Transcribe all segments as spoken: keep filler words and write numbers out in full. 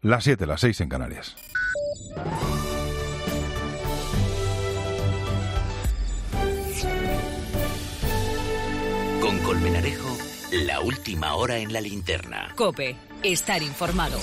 Las siete, las seis en Canarias. Con Colmenarejo, la última hora en la linterna. COPE, estar informado.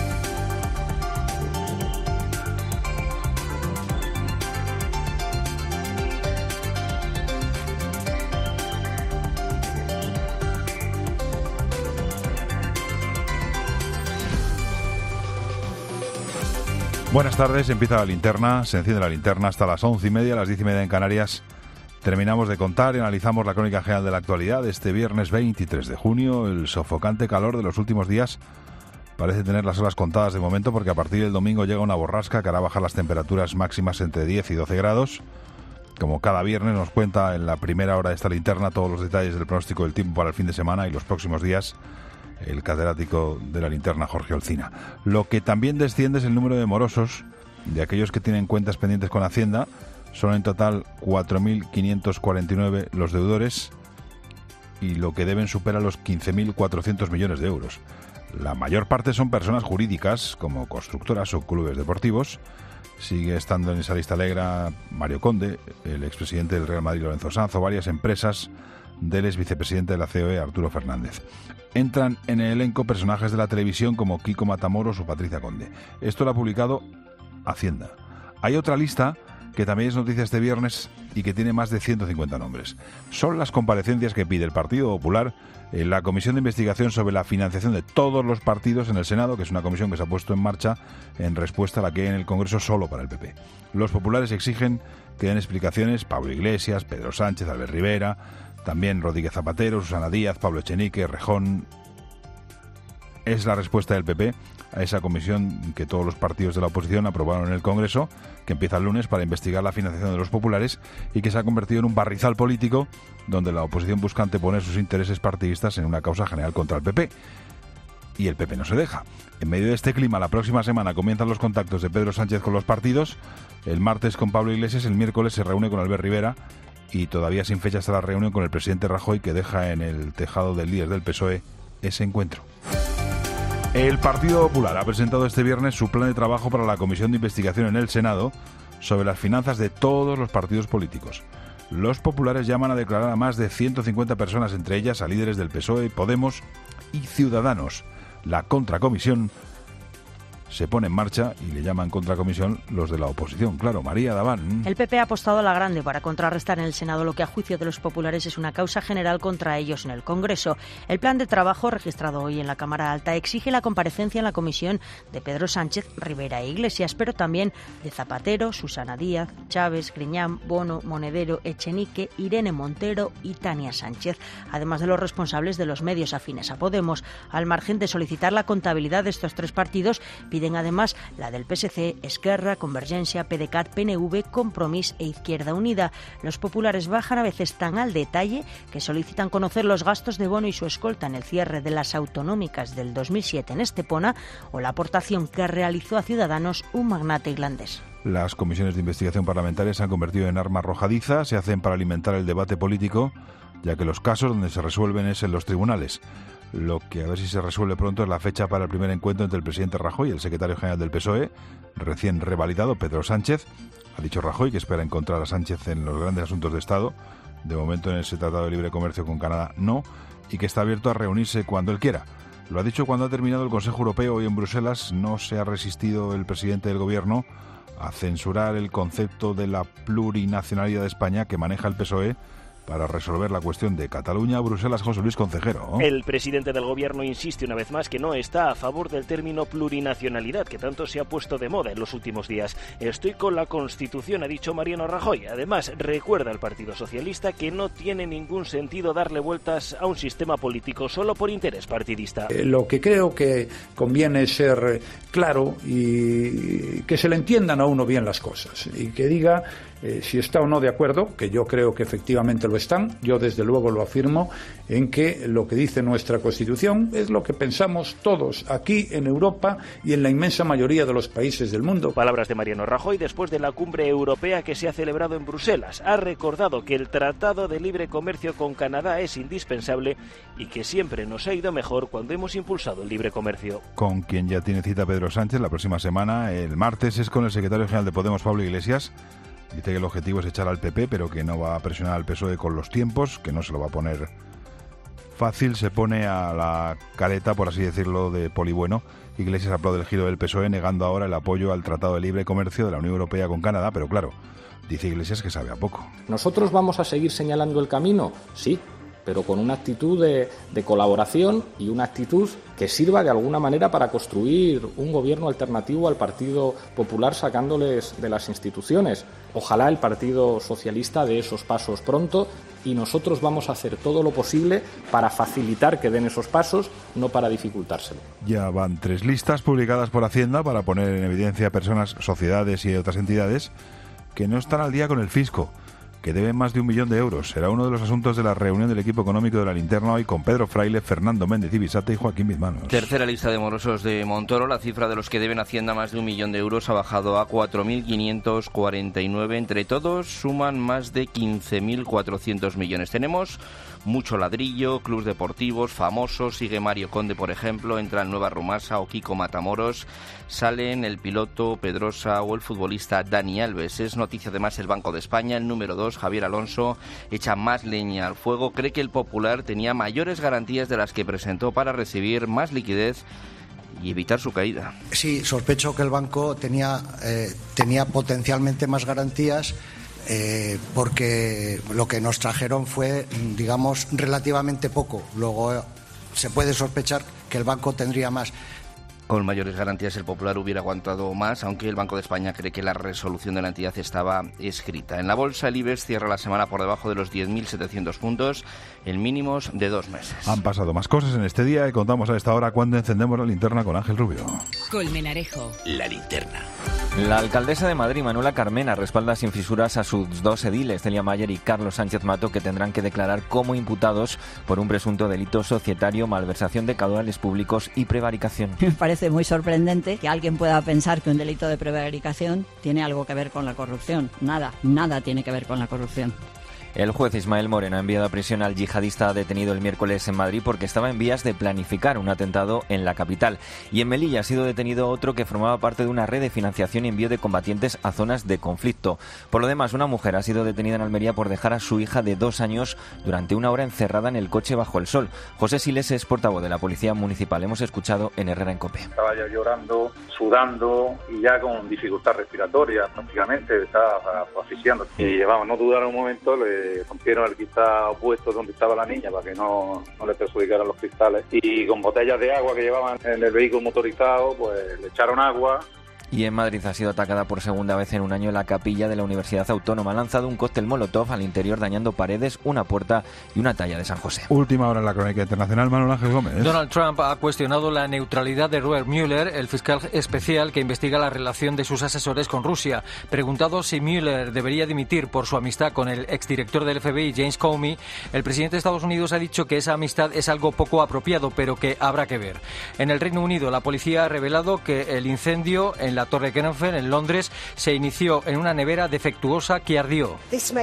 Buenas tardes, empieza la linterna, se enciende la linterna hasta las once y media, las diez y media en Canarias. Terminamos de contar y analizamos la crónica general de la actualidad de este viernes veintitrés de junio. El sofocante calor de los últimos días parece tener las horas contadas de momento, porque a partir del domingo llega una borrasca que hará bajar las temperaturas máximas entre diez y doce grados. Como cada viernes nos cuenta en la primera hora de esta linterna todos los detalles del pronóstico del tiempo para el fin de semana y los próximos días el catedrático de la linterna Jorge Olcina. Lo que también desciende es el número de morosos, de aquellos que tienen cuentas pendientes con Hacienda. Son en total cuatro mil quinientos cuarenta y nueve los deudores y lo que deben supera los quince mil cuatrocientos millones de euros. La mayor parte son personas jurídicas, como constructoras o clubes deportivos. Sigue estando en esa lista negra Mario Conde, el expresidente del Real Madrid Lorenzo Sanz, o varias empresas del ex vicepresidente de la C O E, Arturo Fernández. Entran en el elenco personajes de la televisión como Kiko Matamoros o Patricia Conde. Esto lo ha publicado Hacienda. Hay otra lista que también es noticia este viernes y que tiene más de ciento cincuenta nombres. Son las comparecencias que pide el Partido Popular en la Comisión de Investigación sobre la financiación de todos los partidos en el Senado, que es una comisión que se ha puesto en marcha en respuesta a la que hay en el Congreso solo para el P P. Los populares exigen que den explicaciones Pablo Iglesias, Pedro Sánchez, Albert Rivera, también Rodríguez Zapatero, Susana Díaz, Pablo Echenique, Rejón. Es la respuesta del P P a esa comisión que todos los partidos de la oposición aprobaron en el Congreso, que empieza el lunes para investigar la financiación de los populares y que se ha convertido en un barrizal político donde la oposición busca anteponer sus intereses partidistas en una causa general contra el P P. Y el P P no se deja. En medio de este clima, la próxima semana comienzan los contactos de Pedro Sánchez con los partidos. El martes con Pablo Iglesias, el miércoles se reúne con Albert Rivera y todavía sin fecha está la reunión con el presidente Rajoy, que deja en el tejado del líder del P S O E ese encuentro. El Partido Popular ha presentado este viernes su plan de trabajo para la comisión de investigación en el Senado sobre las finanzas de todos los partidos políticos. Los populares llaman a declarar a más de ciento cincuenta personas, entre ellas a líderes del P S O E, Podemos y Ciudadanos. La contracomisión se pone en marcha y le llaman contracomisión los de la oposición. Claro, María Daván. El P P ha apostado a la grande para contrarrestar en el Senado lo que a juicio de los populares es una causa general contra ellos en el Congreso. El plan de trabajo registrado hoy en la Cámara Alta exige la comparecencia en la comisión de Pedro Sánchez, Rivera e Iglesias, pero también de Zapatero, Susana Díaz, Chávez, Griñán, Bono, Monedero, Echenique, Irene Montero y Tania Sánchez, además de los responsables de los medios afines a Podemos. Al margen de solicitar la contabilidad de estos tres partidos, piden además la del P S C, Esquerra, Convergencia, PDeCAT, P N V, Compromís e Izquierda Unida. Los populares bajan a veces tan al detalle que solicitan conocer los gastos de Bono y su escolta en el cierre de las autonómicas del dos mil siete en Estepona o la aportación que realizó a Ciudadanos un magnate irlandés. Las comisiones de investigación parlamentarias se han convertido en arma arrojadiza, se hacen para alimentar el debate político, ya que los casos donde se resuelven es en los tribunales. Lo que a ver si se resuelve pronto es la fecha para el primer encuentro entre el presidente Rajoy y el secretario general del P S O E, recién revalidado, Pedro Sánchez. Ha dicho Rajoy que espera encontrar a Sánchez en los grandes asuntos de Estado. De momento en ese Tratado de Libre Comercio con Canadá no, y que está abierto a reunirse cuando él quiera. Lo ha dicho cuando ha terminado el Consejo Europeo hoy en Bruselas. No se ha resistido el presidente del Gobierno a censurar el concepto de la plurinacionalidad de España que maneja el P S O E para resolver la cuestión de Cataluña. Bruselas, José Luis Concejero. El presidente del Gobierno insiste una vez más que no está a favor del término plurinacionalidad, que tanto se ha puesto de moda en los últimos días. Estoy con la Constitución, ha dicho Mariano Rajoy. Además, recuerda al Partido Socialista que no tiene ningún sentido darle vueltas a un sistema político solo por interés partidista. Eh, lo que creo que conviene ser claro y que se le entiendan a uno bien las cosas y que diga eh, si está o no de acuerdo, que yo creo que efectivamente lo están, yo desde luego lo afirmo, en que lo que dice nuestra Constitución es lo que pensamos todos aquí en Europa y en la inmensa mayoría de los países del mundo. Palabras de Mariano Rajoy después de la cumbre europea que se ha celebrado en Bruselas. Ha recordado que el Tratado de Libre Comercio con Canadá es indispensable y que siempre nos ha ido mejor cuando hemos impulsado el libre comercio. Con quien ya tiene cita Pedro Sánchez la próxima semana, el martes, es con el secretario general de Podemos, Pablo Iglesias. Dice que el objetivo es echar al P P, pero que no va a presionar al P S O E con los tiempos, que no se lo va a poner fácil. Se pone a la careta, por así decirlo, de Polibueno. Iglesias aplaude el giro del P S O E, negando ahora el apoyo al Tratado de Libre Comercio de la Unión Europea con Canadá, pero claro, dice Iglesias que sabe a poco. ¿Nosotros vamos a seguir señalando el camino? Sí, pero con una actitud de, de colaboración y una actitud que sirva de alguna manera para construir un gobierno alternativo al Partido Popular, sacándoles de las instituciones. Ojalá el Partido Socialista dé esos pasos pronto y nosotros vamos a hacer todo lo posible para facilitar que den esos pasos, no para dificultárselo. Ya van tres listas publicadas por Hacienda para poner en evidencia a personas, sociedades y otras entidades que no están al día con el fisco, que deben más de un millón de euros. Será uno de los asuntos de la reunión del equipo económico de la Linterna hoy con Pedro Fraile, Fernando Méndez Ibisate y Joaquín Bizmanos. Tercera lista de morosos de Montoro. La cifra de los que deben Hacienda más de un millón de euros ha bajado a cuatro mil quinientos cuarenta y nueve. Entre todos suman más de quince mil cuatrocientos millones. Tenemos mucho ladrillo, clubs deportivos famosos. Sigue Mario Conde, por ejemplo. Entra el Nueva Rumasa o Kiko Matamoros. Salen el piloto Pedrosa o el futbolista Dani Alves. Es noticia además el Banco de España. El número dos, Javier Alonso, echa más leña al fuego. Cree que el Popular tenía mayores garantías de las que presentó para recibir más liquidez y evitar su caída. Sí, sospecho que el banco tenía, eh, tenía potencialmente más garantías eh, porque lo que nos trajeron fue, digamos, relativamente poco. Luego eh, se puede sospechar que el banco tendría más. Con mayores garantías el Popular hubiera aguantado más, aunque el Banco de España cree que la resolución de la entidad estaba escrita. En la bolsa el IBEX cierra la semana por debajo de los diez mil setecientos puntos, en mínimos de dos meses. Han pasado más cosas en este día y contamos a esta hora cuando encendemos la linterna con Ángel Rubio. Colmenarejo. La linterna. La alcaldesa de Madrid, Manuela Carmena, respalda sin fisuras a sus dos ediles, Celia Mayer y Carlos Sánchez Mato, que tendrán que declarar como imputados por un presunto delito societario, malversación de caudales públicos y prevaricación. Me parece muy sorprendente que alguien pueda pensar que un delito de prevaricación tiene algo que ver con la corrupción. Nada, nada tiene que ver con la corrupción. El juez Ismael Moreno ha enviado a prisión al yihadista detenido el miércoles en Madrid porque estaba en vías de planificar un atentado en la capital. Y en Melilla ha sido detenido otro que formaba parte de una red de financiación y envío de combatientes a zonas de conflicto. Por lo demás, una mujer ha sido detenida en Almería por dejar a su hija de dos años durante una hora encerrada en el coche bajo el sol. José Siles es portavoz de la Policía Municipal. Hemos escuchado en Herrera en COPE. Estaba ya llorando, sudando y ya con dificultad respiratoria, prácticamente estaba asfixiando. Y vamos, no dudaron un momento, le rompieron el cristal opuesto donde estaba la niña para que no, no le perjudicaran los cristales, y con botellas de agua que llevaban en el vehículo motorizado pues le echaron agua. Y en Madrid ha sido atacada por segunda vez en un año la capilla de la Universidad Autónoma. Ha lanzado un cóctel molotov al interior dañando paredes, una puerta y una talla de San José. Última hora en la crónica internacional, Manuel Ángel Gómez. Donald Trump ha cuestionado la neutralidad de Robert Mueller, el fiscal especial que investiga la relación de sus asesores con Rusia. Preguntado si Mueller debería dimitir por su amistad con el exdirector del F B I, James Comey, el presidente de Estados Unidos ha dicho que esa amistad es algo poco apropiado, pero que habrá que ver. En el Reino Unido, la policía ha revelado que el incendio en la Torre Grenfell, en Londres, se inició en una nevera defectuosa que ardió.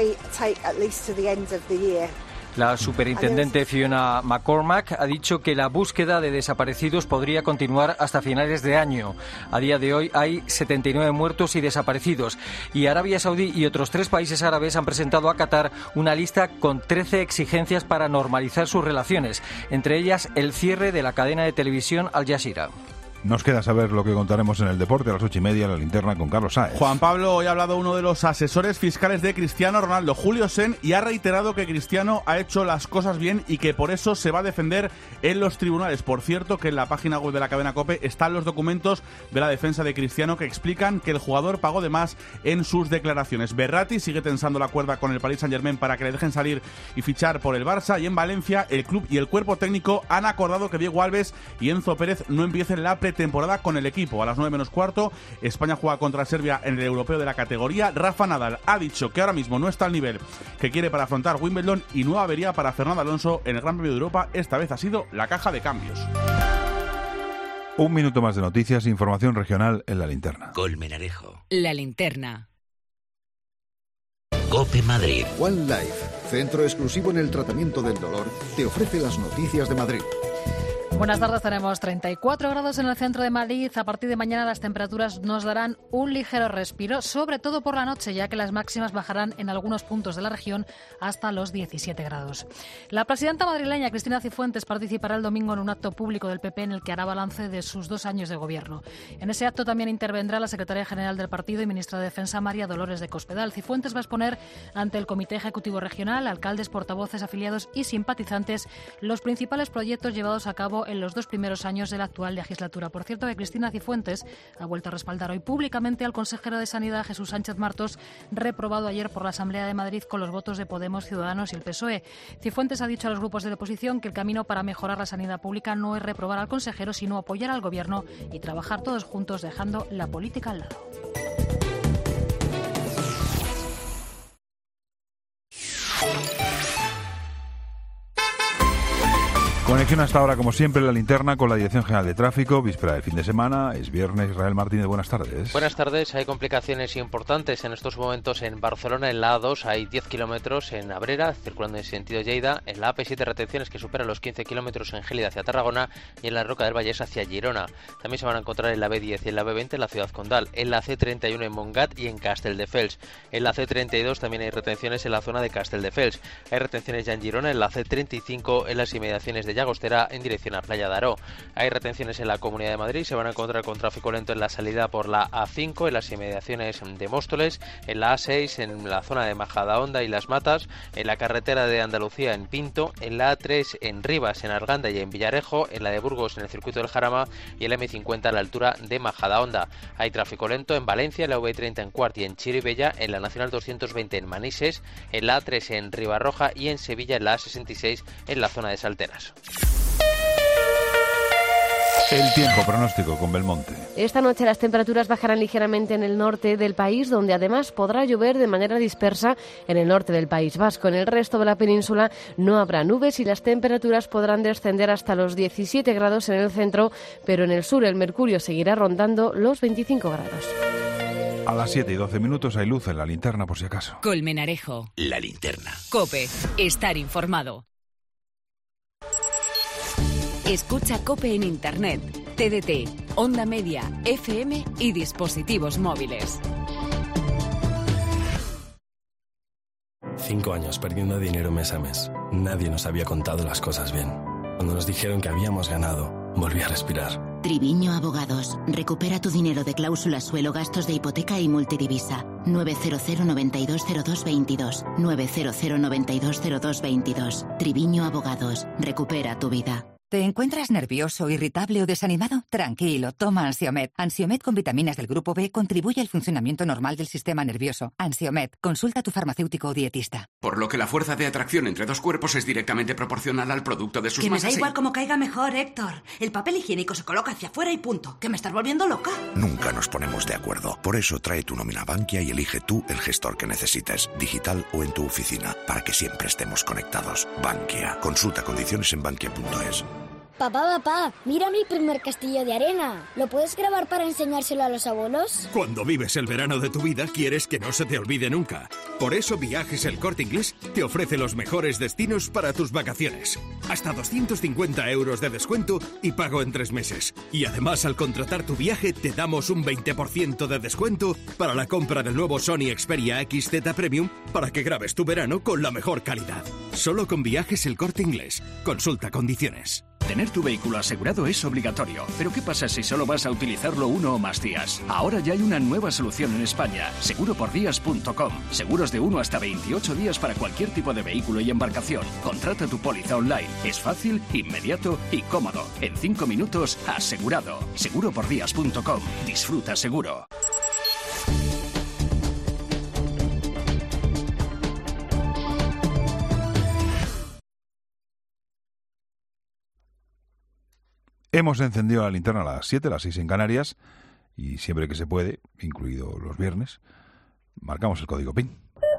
La superintendente Fiona McCormack ha dicho que la búsqueda de desaparecidos podría continuar hasta finales de año. A día de hoy hay setenta y nueve muertos y desaparecidos. Y Arabia Saudí y otros tres países árabes han presentado a Qatar una lista con trece exigencias para normalizar sus relaciones, entre ellas el cierre de la cadena de televisión Al Jazeera. Nos queda saber lo que contaremos en el deporte a las ocho y media, la linterna con Carlos Sáez. Juan Pablo, hoy ha hablado uno de los asesores fiscales de Cristiano Ronaldo, Julio Sen, y ha reiterado que Cristiano ha hecho las cosas bien y que por eso se va a defender en los tribunales. Por cierto, que en la página web de la cadena COPE están los documentos de la defensa de Cristiano que explican que el jugador pagó de más en sus declaraciones. Berratti sigue tensando la cuerda con el Paris Saint-Germain para que le dejen salir y fichar por el Barça, y en Valencia el club y el cuerpo técnico han acordado que Diego Alves y Enzo Pérez no empiecen la pre pretemporada con el equipo. A las nueve menos cuarto, España juega contra Serbia en el europeo de la categoría. Rafa Nadal ha dicho que ahora mismo no está al nivel que quiere para afrontar Wimbledon y nueva avería para Fernando Alonso en el Gran Premio de Europa. Esta vez ha sido la caja de cambios. Un minuto más de noticias, información regional en La Linterna. Colmenarejo. La Linterna. COPE Madrid. One Life, centro exclusivo en el tratamiento del dolor, te ofrece las noticias de Madrid. Buenas tardes, tenemos treinta y cuatro grados en el centro de Madrid. A partir de mañana las temperaturas nos darán un ligero respiro, sobre todo por la noche, ya que las máximas bajarán en algunos puntos de la región hasta los diecisiete grados. La presidenta madrileña Cristina Cifuentes participará el domingo en un acto público del P P en el que hará balance de sus dos años de gobierno. En ese acto también intervendrá la secretaria general del partido y ministra de Defensa, María Dolores de Cospedal. Cifuentes va a exponer ante el Comité Ejecutivo Regional, alcaldes, portavoces, afiliados y simpatizantes los principales proyectos llevados a cabo en los dos primeros años de la actual legislatura. Por cierto, que Cristina Cifuentes ha vuelto a respaldar hoy públicamente al consejero de Sanidad, Jesús Sánchez Martos, reprobado ayer por la Asamblea de Madrid con los votos de Podemos, Ciudadanos y el P S O E. Cifuentes ha dicho a los grupos de la oposición que el camino para mejorar la sanidad pública no es reprobar al consejero, sino apoyar al gobierno y trabajar todos juntos, dejando la política al lado. Conexión hasta ahora, como siempre, en La Linterna con la Dirección General de Tráfico. Víspera de fin de semana, es viernes. Israel Martínez, buenas tardes. Buenas tardes. Hay complicaciones importantes en estos momentos en Barcelona. En la A dos hay diez kilómetros en Abrera, circulando en sentido Lleida. En la A P siete retenciones que superan los quince kilómetros en Gélida hacia Tarragona y en la Roca del Vallés hacia Girona. También se van a encontrar en la B diez y en la B veinte en la Ciudad Condal. En la C treinta y uno en Montgat y en Castelldefels. En la C treinta y dos también hay retenciones en la zona de Castelldefels. Hay retenciones ya en Girona, en la C treinta y cinco en las inmediaciones de Llagostera en dirección a Playa de Aró. Hay retenciones en la Comunidad de Madrid, se van a encontrar con tráfico lento en la salida por la A cinco, en las inmediaciones de Móstoles, en la A seis, en la zona de Majadahonda y Las Matas, en la carretera de Andalucía en Pinto, en la A tres en Rivas, en Arganda y en Villarejo, en la de Burgos en el circuito del Jarama y en la M cincuenta a la altura de Majadahonda. Hay tráfico lento en Valencia, en la V treinta en Cuart y en Chirivella, en la Nacional doscientos veinte en Manises, en la A tres en Ribarroja y en Sevilla en la A sesenta y seis en la zona de Salteras. El tiempo pronóstico con Belmonte. Esta noche las temperaturas bajarán ligeramente en el norte del país, donde además podrá llover de manera dispersa en el norte del País Vasco. En el resto de la península no habrá nubes y las temperaturas podrán descender hasta los diecisiete grados en el centro, pero en el sur el mercurio seguirá rondando los veinticinco grados. A las siete y doce minutos hay luz en La Linterna por si acaso. Colmenarejo. La Linterna. COPE. Estar informado. Escucha COPE en Internet, T D T, Onda Media, F M y dispositivos móviles. Cinco años perdiendo dinero mes a mes. Nadie nos había contado las cosas bien. Cuando nos dijeron que habíamos ganado, volví a respirar. Triviño Abogados. Recupera tu dinero de cláusula suelo, gastos de hipoteca y multidivisa. nueve cero cero, noventa y dos cero dos veintidós. nueve cero cero, noventa y dos cero dos veintidós. Triviño Abogados. Recupera tu vida. ¿Te encuentras nervioso, irritable o desanimado? Tranquilo, toma Ansiomed. Ansiomed con vitaminas del grupo B contribuye al funcionamiento normal del sistema nervioso. Ansiomed, consulta a tu farmacéutico o dietista. Por lo que la fuerza de atracción entre dos cuerpos es directamente proporcional al producto de sus que masas. Que me da igual y... cómo caiga mejor, Héctor. El papel higiénico se coloca hacia afuera y punto. Que me estás volviendo loca. Nunca nos ponemos de acuerdo. Por eso trae tu nómina Bankia y elige tú el gestor que necesites, digital o en tu oficina, para que siempre estemos conectados. Bankia. Consulta condiciones en bankia punto es. Papá, papá, mira mi primer castillo de arena. ¿Lo puedes grabar para enseñárselo a los abuelos? Cuando vives el verano de tu vida, quieres que no se te olvide nunca. Por eso Viajes El Corte Inglés te ofrece los mejores destinos para tus vacaciones. Hasta doscientos cincuenta euros de descuento y pago en tres meses. Y además, al contratar tu viaje, te damos un veinte por ciento de descuento para la compra del nuevo Sony Xperia X Z Premium para que grabes tu verano con la mejor calidad. Solo con Viajes El Corte Inglés. Consulta condiciones. Tener tu vehículo asegurado es obligatorio, pero ¿qué pasa si solo vas a utilizarlo uno o más días? Ahora ya hay una nueva solución en España, seguro por días punto com. Seguros de uno hasta veintiocho días para cualquier tipo de vehículo y embarcación. Contrata tu póliza online. Es fácil, inmediato y cómodo. En cinco minutos, asegurado. seguro por días punto com. Disfruta seguro. Hemos encendido la linterna a las siete, a las seis en Canarias, y siempre que se puede, incluido los viernes, marcamos el código PIN.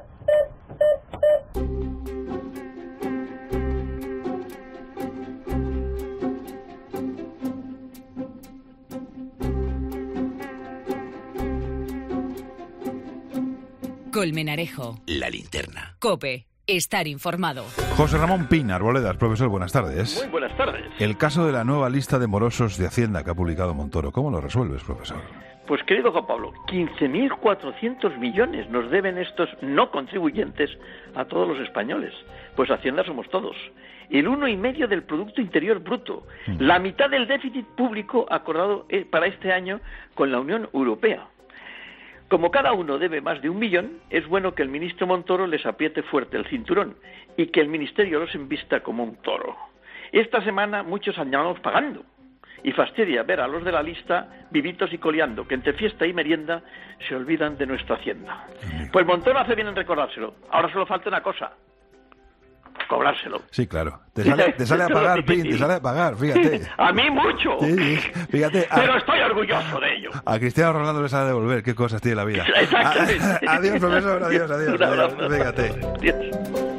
Colmenarejo. La linterna. COPE. Estar informado. José Ramón Pin, Arboledas, profesor, buenas tardes. Muy buenas tardes. El caso de la nueva lista de morosos de Hacienda que ha publicado Montoro, ¿cómo lo resuelves, profesor? Pues querido Juan Pablo, quince mil cuatrocientos millones nos deben estos no contribuyentes a todos los españoles. Pues Hacienda somos todos. El uno y medio del Producto Interior Bruto. Mm. La mitad del déficit público acordado para este año con la Unión Europea. Como cada uno debe más de un millón, es bueno que el ministro Montoro les apriete fuerte el cinturón y que el ministerio los embista como un toro. Esta semana muchos andamos pagando y fastidia ver a los de la lista vivitos y coleando, que entre fiesta y merienda se olvidan de nuestra hacienda. Pues Montoro hace bien en recordárselo. Ahora solo falta una cosa: cobrárselo. Sí, claro. Te sale, te sale a pagar, Pin, te sale a pagar, fíjate. A mí mucho. Sí, fíjate. A, pero estoy orgulloso de ello. A Cristiano Ronaldo le sale a devolver. Qué cosas tiene la vida. Exactamente. A, adiós, profesor. Adiós, adiós. Un abrazo. adiós fíjate. Adiós.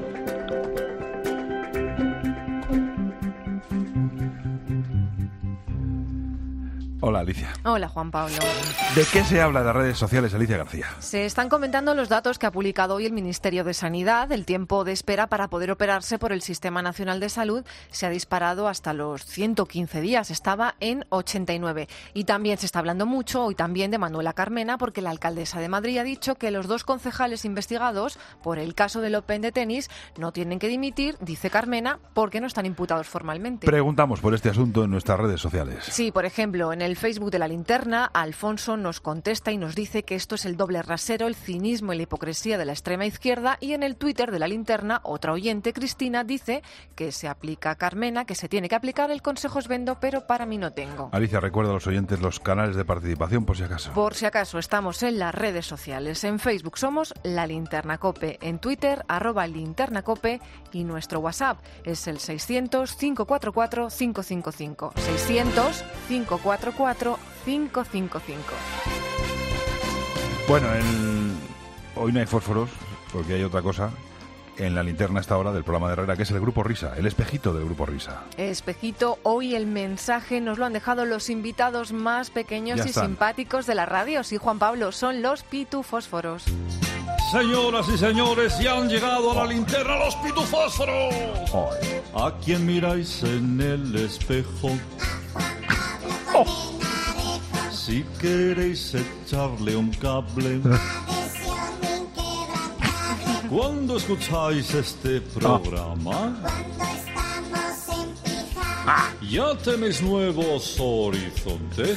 Hola, Alicia. Hola, Juan Pablo. ¿De qué se habla en las redes sociales, Alicia García? Se están comentando los datos que ha publicado hoy el Ministerio de Sanidad. El tiempo de espera para poder operarse por el Sistema Nacional de Salud se ha disparado hasta los ciento quince días. Estaba en ochenta y nueve. Y también se está hablando mucho hoy también de Manuela Carmena, porque la alcaldesa de Madrid ha dicho que los dos concejales investigados por el caso del Open de tenis no tienen que dimitir, dice Carmena, porque no están imputados formalmente. Preguntamos por este asunto en nuestras redes sociales. Sí, por ejemplo, en el Facebook de La Linterna, Alfonso nos contesta y nos dice que esto es el doble rasero, el cinismo y la hipocresía de la extrema izquierda. Y en el Twitter de La Linterna, otra oyente, Cristina, dice que se aplica a Carmena, que se tiene que aplicar el consejo esbendo, pero para mí no tengo. Alicia, recuerda a los oyentes los canales de participación por si acaso. Por si acaso, estamos en las redes sociales. En Facebook somos La Linterna Cope, en Twitter, arroba Linterna Cope, y nuestro WhatsApp es el seiscientos, cinco cuatro cuatro, cinco cinco cinco. seiscientos, cinco cuatro cuatro, cinco cinco cinco. Bueno, en... hoy no hay fósforos, porque hay otra cosa en la linterna a esta hora del programa de Herrera, que es el Grupo Risa, el espejito del Grupo Risa. Espejito, hoy el mensaje nos lo han dejado los invitados más pequeños Ya y están. simpáticos de la radio. Sí, Juan Pablo, son los pitufósforos. Señoras y señores, ya han llegado a la linterna los pitufósforos. ¿A quién miráis en el espejo? Oh. Si queréis echarle un cable. Cuando escucháis este programa, ya tenéis nuevos horizontes.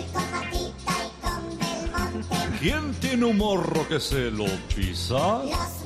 ¿Quién tiene un morro que se lo pisa?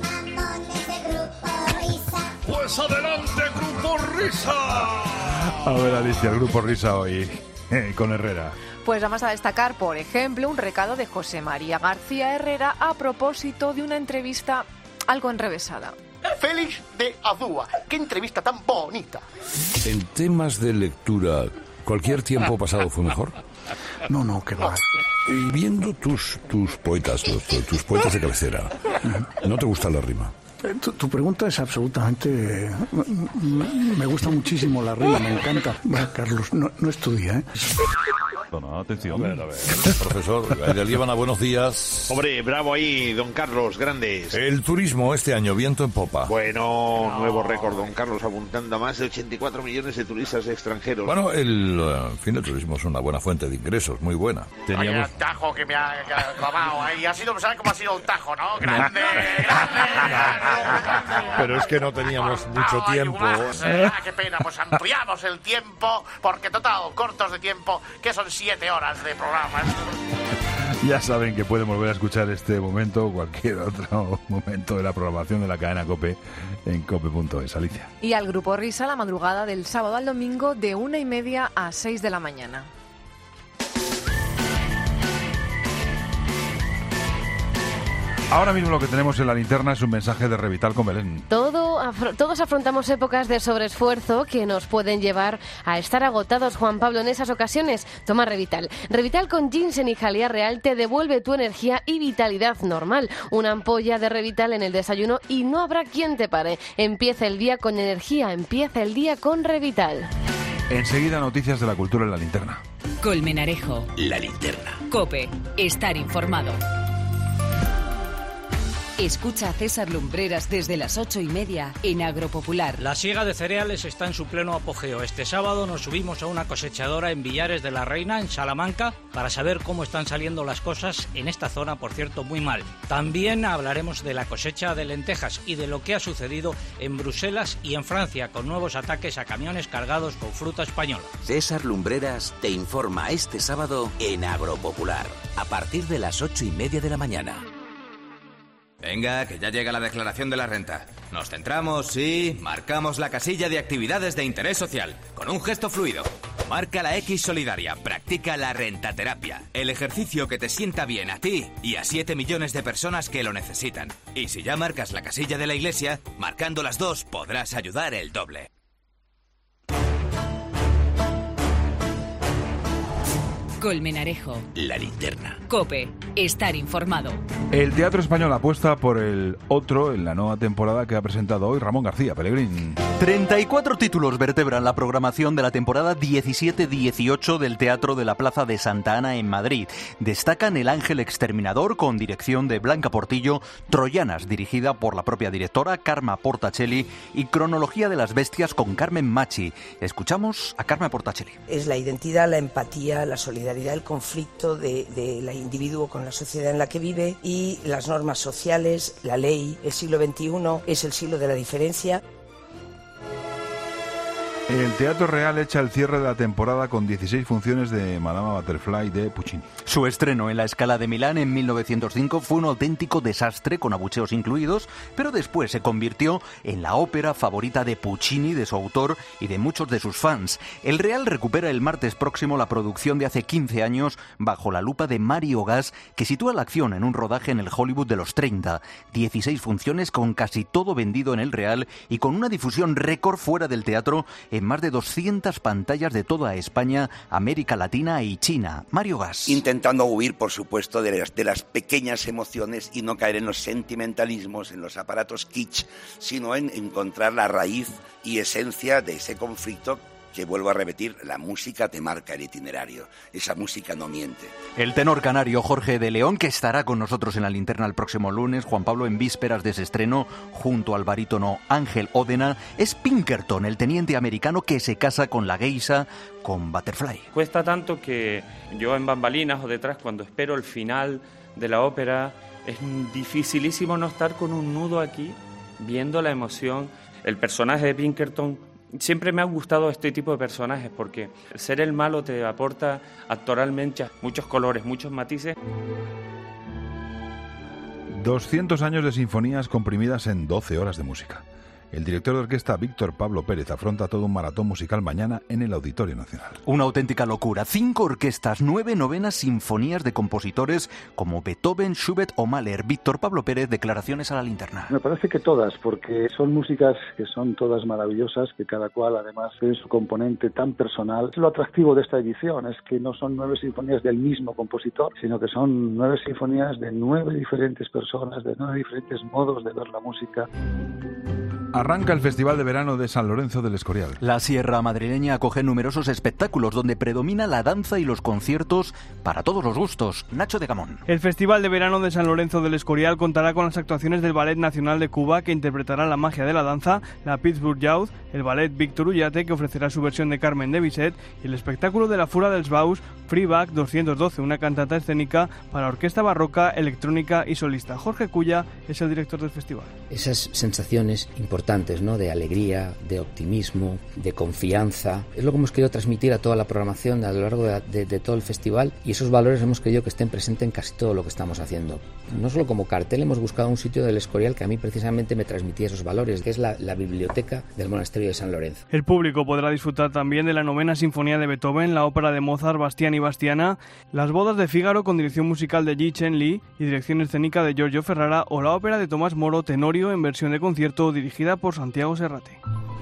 Pues adelante, Grupo Risa. A ver, Alicia, el Grupo Risa hoy eh, con Herrera. Pues vamos a destacar, por ejemplo, un recado de José María García Herrera a propósito de una entrevista algo enrevesada. Félix de Azúa, qué entrevista tan bonita. En temas de lectura, ¿cualquier tiempo pasado fue mejor? No, no, que va. Y viendo tus, tus poetas, tus, tus poetas de cabecera, ¿no te gusta la rima? Tu, tu pregunta es absolutamente... Me gusta muchísimo la rima, me encanta. Bueno, Carlos, no, no estudia, ¿eh? No, atención. A ver, a ver. Profesor, de Líbana, buenos días. Hombre, bravo ahí, don Carlos, grandes. El turismo este año, viento en popa. Bueno, nuevo récord, don Carlos, apuntando a más de ochenta y cuatro millones de turistas extranjeros. Bueno, el uh, fin de turismo es una buena fuente de ingresos, muy buena. Teníamos... Ay, el tajo que me ha clavado ahí. Ha sido, ¿sabes cómo ha sido el tajo, no? Grande, grande. Pero es que no teníamos mucho Ay, tiempo. Unas, eh, ah, qué pena, pues ampliamos el tiempo, porque total, cortos de tiempo, que son siete horas de programa. Ya saben que pueden volver a escuchar este momento o cualquier otro momento de la programación de la cadena COPE en cope punto es. Alicia. Y al Grupo Risa la madrugada del sábado al domingo de una y media a seis de la mañana. Ahora mismo lo que tenemos en la linterna es un mensaje de Revital con Belén. Todo afro- todos afrontamos épocas de sobreesfuerzo que nos pueden llevar a estar agotados, Juan Pablo. En esas ocasiones, toma Revital. Revital con ginseng y jalea real te devuelve tu energía y vitalidad normal. Una ampolla de Revital en el desayuno y no habrá quien te pare. Empieza el día con energía, empieza el día con Revital. Enseguida, noticias de la cultura en la linterna. Colmenarejo. La linterna. COPE. Estar informado. Escucha a César Lumbreras desde las ocho y media en Agropopular. La siega de cereales está en su pleno apogeo. Este sábado nos subimos a una cosechadora en Villares de la Reina, en Salamanca, para saber cómo están saliendo las cosas en esta zona, por cierto, muy mal. También hablaremos de la cosecha de lentejas y de lo que ha sucedido en Bruselas y en Francia, con nuevos ataques a camiones cargados con fruta española. César Lumbreras te informa este sábado en Agropopular, a partir de las ocho y media de la mañana. Venga, que ya llega la declaración de la renta. Nos centramos, sí, marcamos la casilla de actividades de interés social, con un gesto fluido. Marca la X solidaria, practica la rentaterapia, el ejercicio que te sienta bien a ti y a siete millones de personas que lo necesitan. Y si ya marcas la casilla de la iglesia, marcando las dos podrás ayudar el doble. Colmenarejo. La linterna. COPE. Estar informado. El Teatro Español apuesta por el otro en la nueva temporada que ha presentado hoy Ramón García Pellegrín. treinta y cuatro títulos vertebran la programación de la temporada diecisiete dieciocho del Teatro de la Plaza de Santa Ana en Madrid. Destacan El Ángel Exterminador, con dirección de Blanca Portillo, Troyanas, dirigida por la propia directora Carme Portacelli, y Cronología de las Bestias, con Carmen Machi. Escuchamos a Carme Portacelli. Es la identidad, la empatía, la solidaridad, el conflicto del de, de individuo con la sociedad en la que vive y las normas sociales, la ley. El siglo veintiuno es el siglo de la diferencia. El Teatro Real echa el cierre de la temporada con dieciséis funciones de Madama Butterfly de Puccini. Su estreno en la Scala de Milán en mil novecientos cinco fue un auténtico desastre, con abucheos incluidos, pero después se convirtió en la ópera favorita de Puccini, de su autor y de muchos de sus fans. El Real recupera el martes próximo la producción de hace quince años bajo la lupa de Mario Gas, que sitúa la acción en un rodaje en el Hollywood de los treinta. dieciséis funciones con casi todo vendido en el Real y con una difusión récord fuera del teatro en más de doscientas pantallas de toda España, América Latina y China. Mario Gas. Intentando huir, por supuesto, de las, de las pequeñas emociones y no caer en los sentimentalismos, en los aparatos kitsch, sino en encontrar la raíz y esencia de ese conflicto que, vuelvo a repetir, la música te marca el itinerario. Esa música no miente. El tenor canario Jorge de León, que estará con nosotros en la linterna el próximo lunes, Juan Pablo, en vísperas de ese estreno, junto al barítono Ángel Ódena, es Pinkerton, el teniente americano que se casa con la geisha, con Butterfly. Cuesta tanto que yo en bambalinas o detrás, cuando espero el final de la ópera, es dificilísimo no estar con un nudo aquí, viendo la emoción. El personaje de Pinkerton, siempre me ha gustado este tipo de personajes porque ser el malo te aporta actoralmente muchos colores, muchos matices. doscientos años de sinfonías comprimidas en doce horas de música. El director de orquesta Víctor Pablo Pérez afronta todo un maratón musical mañana en el Auditorio Nacional. Una auténtica locura. Cinco orquestas, nueve novenas sinfonías de compositores como Beethoven, Schubert o Mahler. Víctor Pablo Pérez, declaraciones a la linterna. Me parece que todas, porque son músicas que son todas maravillosas, que cada cual además tiene su componente tan personal. Lo atractivo de esta edición es que no son nueve sinfonías del mismo compositor, sino que son nueve sinfonías de nueve diferentes personas, de nueve diferentes modos de ver la música. Arranca el Festival de Verano de San Lorenzo del Escorial. La sierra madrileña acoge numerosos espectáculos donde predomina la danza y los conciertos para todos los gustos. Nacho de Gamón. El Festival de Verano de San Lorenzo del Escorial contará con las actuaciones del Ballet Nacional de Cuba, que interpretará La magia de la danza, la Pittsburgh Youth, el Ballet Víctor Ullate, que ofrecerá su versión de Carmen de Bizet, y el espectáculo de la Fura dels Baus, Freeback doscientos doce, una cantata escénica para orquesta barroca, electrónica y solista. Jorge Culla es el director del festival. Esas sensaciones importantes, ¿no?, de alegría, de optimismo, de confianza, es lo que hemos querido transmitir a toda la programación a lo largo de, de, de todo el festival, y esos valores hemos querido que estén presentes en casi todo lo que estamos haciendo. No solo como cartel, hemos buscado un sitio del Escorial que a mí precisamente me transmitía esos valores, que es la, la biblioteca del Monasterio de San Lorenzo. El público podrá disfrutar también de la novena sinfonía de Beethoven, la ópera de Mozart, Bastián y Bastiana, las bodas de Fígaro con dirección musical de Yi Chen Li y dirección escénica de Giorgio Ferrara, o la ópera de Tomás Moro, Tenorio, en versión de concierto dirigida dirigida por Santiago Serrate.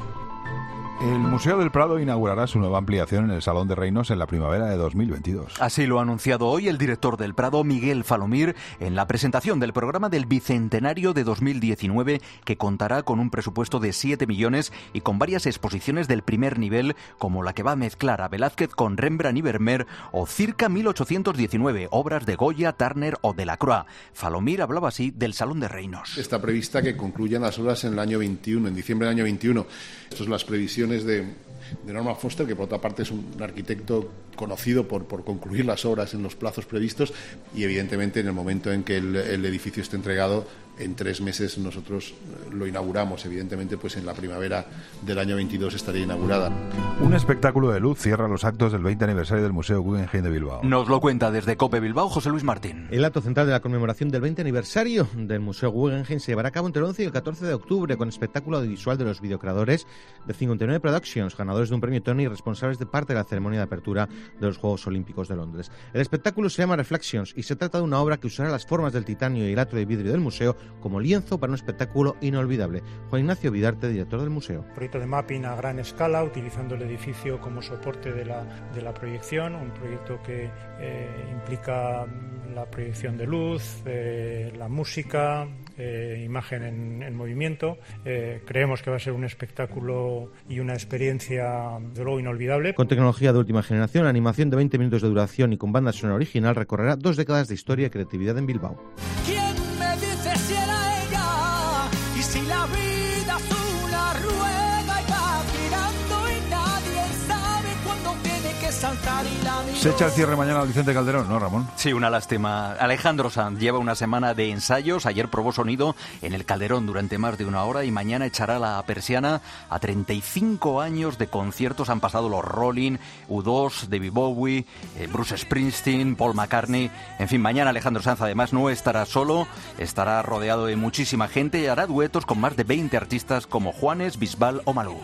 El Museo del Prado inaugurará su nueva ampliación en el Salón de Reinos en la primavera de dos mil veintidós. Así lo ha anunciado hoy el director del Prado, Miguel Falomir, en la presentación del programa del Bicentenario de dos mil diecinueve, que contará con un presupuesto de siete millones y con varias exposiciones del primer nivel, como la que va a mezclar a Velázquez con Rembrandt y Vermeer o Circa mil ochocientos diecinueve, obras de Goya, Turner o Delacroix. Falomir hablaba así del Salón de Reinos. Está prevista que concluyan las obras en el año veintiuno, en diciembre del año veintiuno. Estas son las previsiones De, de Norman Foster, que por otra parte es un arquitecto conocido por, por concluir las obras en los plazos previstos, y evidentemente en el momento en que el, el edificio esté entregado, en tres meses nosotros lo inauguramos. Evidentemente, pues en la primavera del año veintidós estaría inaugurada. Un espectáculo de luz cierra los actos del veinte aniversario del Museo Guggenheim de Bilbao. Nos lo cuenta desde COPE Bilbao José Luis Martín. El acto central de la conmemoración del veinte aniversario del Museo Guggenheim se llevará a cabo entre el once y el catorce de octubre con espectáculo audiovisual de los videocreadores de cincuenta y nueve Productions, ganadores de un premio Tony y responsables de parte de la ceremonia de apertura de los Juegos Olímpicos de Londres. El espectáculo se llama Reflections y se trata de una obra que usará las formas del titanio y el atro de vidrio del museo como lienzo para un espectáculo inolvidable. Juan Ignacio Vidarte, director del museo. Proyecto de mapping a gran escala, utilizando el edificio como soporte de la, de la proyección, un proyecto que eh, implica la proyección de luz, eh, la música, eh, imagen en, en movimiento. Eh, creemos que va a ser un espectáculo y una experiencia de luego inolvidable. Con tecnología de última generación, animación de veinte minutos de duración y con banda sonora original, recorrerá dos décadas de historia y creatividad en Bilbao. ¿Quién me dice si era ella? Y si la vida es una rueda y va girando y nadie sabe cuándo tiene que saltar y la vida... Se echa el cierre mañana al Vicente Calderón, ¿no, Ramón? Sí, una lástima. Alejandro Sanz lleva una semana de ensayos. Ayer probó sonido en el Calderón durante más de una hora y mañana echará la persiana a treinta y cinco años de conciertos. Han pasado los Rolling, U dos, David Bowie, eh, Bruce Springsteen, Paul McCartney. En fin, mañana Alejandro Sanz además no estará solo, estará rodeado de muchísima gente y hará duetos con más de veinte artistas como Juanes, Bisbal o Malú.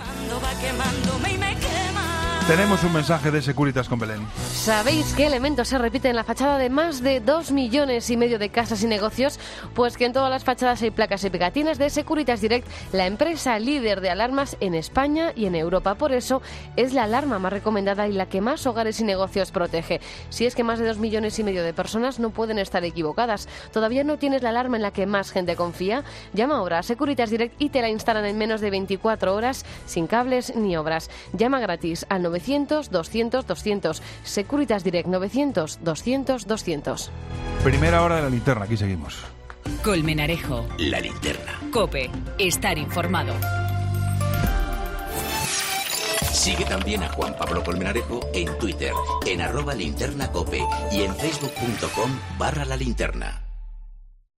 Tenemos un mensaje de Securitas con Belén. ¿Sabéis qué elemento se repite en la fachada de más de dos millones y medio de casas y negocios? Pues que en todas las fachadas hay placas y pegatinas de Securitas Direct, la empresa líder de alarmas en España y en Europa. Por eso es la alarma más recomendada y la que más hogares y negocios protege. Si es que más de dos millones y medio de personas no pueden estar equivocadas. ¿Todavía no tienes la alarma en la que más gente confía? Llama ahora a Securitas Direct y te la instalan en menos de veinticuatro horas, sin cables ni obras. Llama gratis al novecientos, doscientos, doscientos. Securitas Direct novecientos, doscientos, doscientos. Primera hora de la linterna, aquí seguimos. Colmenarejo. La linterna. COPE. Estar informado. Sigue también a Juan Pablo Colmenarejo en Twitter, en arroba linterna cope y en facebook punto com barra la linterna.